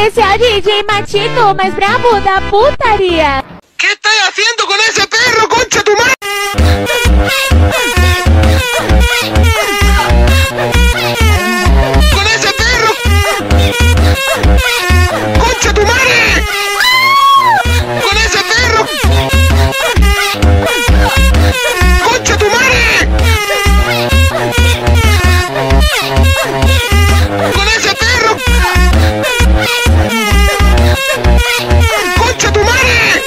Esse é o DJ Matito, mais brabo da putaria. ¿Qué estás haciendo con ese perro, concha tu madre? ¡Con ese perro! ¡Concha tu madre! ¡Con ese perro! ¡Concha tu madre! ¡Con ese perro! ¡Concha tu madre!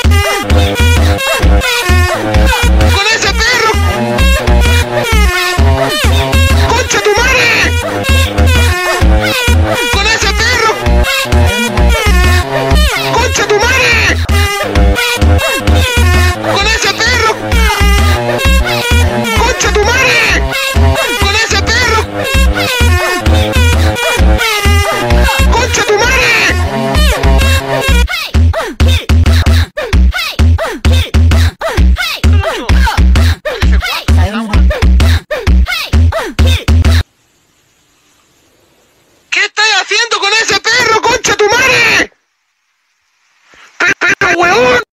¡Con ese perro! ¡Concha tu madre! ¡Con ese perro! ¡Concha tu madre! ¡Con ese perro! ¡Concha tu madre! ¡Con ese perro! ¡Concha tu madre! ¿Qué estás haciendo con ese perro, concha tu madre? ¡Pero, weón!